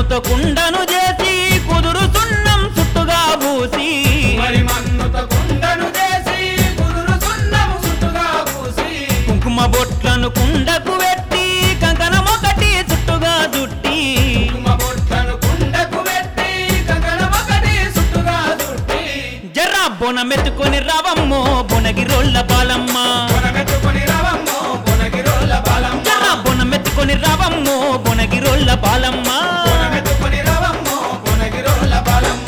మన్నుతో కుండను చేసి కుదురు సున్నం చుట్టుగా పూసి మరి మన్నుతో కుండను చేసి కుదురు సున్నము చుట్టుగా పూసి కుంకుమ బొట్లను కుండకు పెట్టి కంకణమొకటి చుట్టుగా చుట్టి కుంకుమ బొట్లను కుండకు పెట్టి కంకణమొకటి చుట్టుగా చుట్టి జర్రా బొనమెత్తుకొని రావమ్మో బొనగిరోళ్ళ బాలమ్మ బొనమెత్తుకొని రావమ్మో బొనగిరోళ్ళ బాలమ్మ జర్రా బొనమెత్తుకొని రావమ్మో బొనగిరోళ్ళ బాలమ్మ బొనమెత్తుకొని రావమ్మో బొనగిరోళ్ళ బాలమ్మ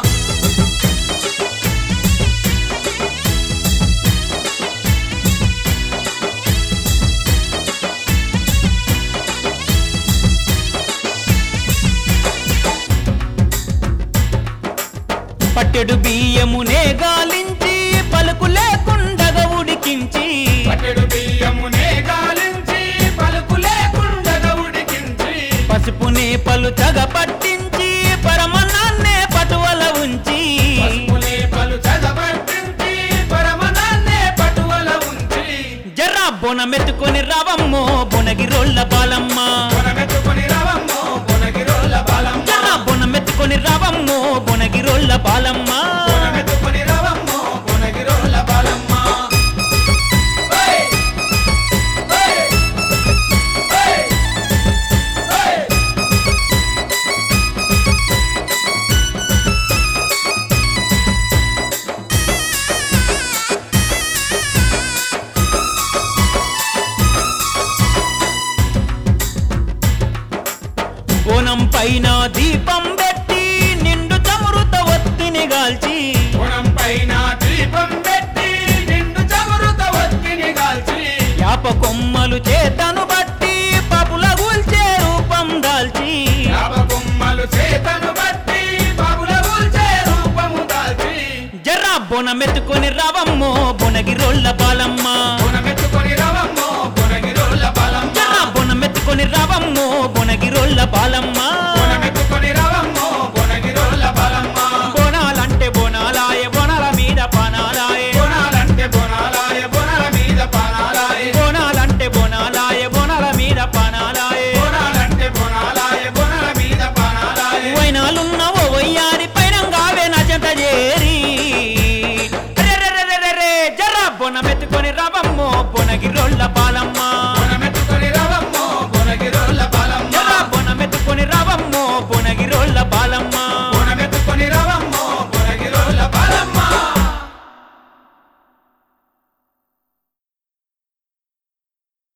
పట్టెడు బియ్యమునే గాలించి పలుకు లేకుండగా ఉడికించి పట్టెడు బియ్యమునే గాలించి పలుకు లేకుండగా ఉడికించి పసుపునే పలుచగా పట్టించి పరమన్నాన్నే పటువల ఉంచి పసుపునే పలు చదబట్టించి పరమనాన్నే పటువల ఉంచి జర్రా బొనమెత్తుకొని రావమ్మో బొనగిరోళ్ళ బాలమ్మ బొనమెత్తుకొని రావమ్మో బొనగిరోళ్ళ బాలమ్మ జర్రా బొనమెత్తుకొని రావమ్మో బొనగిరోళ్ళ బాలమ్మ బొనమెత్తుకొని రావమ్మో బొనగిరోళ్ళ బాలమ్మ ఓయ్ ఓయ్ ఓయ్ ఓయ్ బోనం పైన దీపం పెట్టి నిండు చమురుత ఒత్తిని గాల్చి గుణం పైన దీపం పెట్టి నిండు చమురుత ఒత్తిని గాల్చి యాప కొమ్మలు చేతను బట్టి పాపుల గూల్చే రూపం దాల్చి యావ కొమ్మలు చేతను బట్టి బాబుల ఊల్చే రూపము దాల్చి జర్రా బొనమెత్తుకొని రావమ్మో బొనగిరోళ్ళ బాలమ్మ బొనమెత్తుకొని రావమ్మో బొనగిరోళ్ళ బాలమ్మ జర్రా బొనమెత్తుకొని రావమ్మో బొనగిరోళ్ళ బాలమ్మ బొనమెత్తుకొని రావమ్మో బొనగిరోళ్ళ బాలమ్మ బోనాలంటే బోనాలాయ బోనాల మీద పానాలాయ బోనాలంటే బోనాలాయ బోనాల మీద పానాలాయ బోనాలంటే బోనాలాయ బోనాల మీద పానాలాయ బోనాలంటే బోనాలాయ బోనాల మీద పానాలాయ వైనాలున్న ఓ వయ్యారి పైనంగావే నా జంట చేరి జర్రా బొనమెత్తుకొని రావమ్మో బొనగిరోళ్ళ బాలమ్మ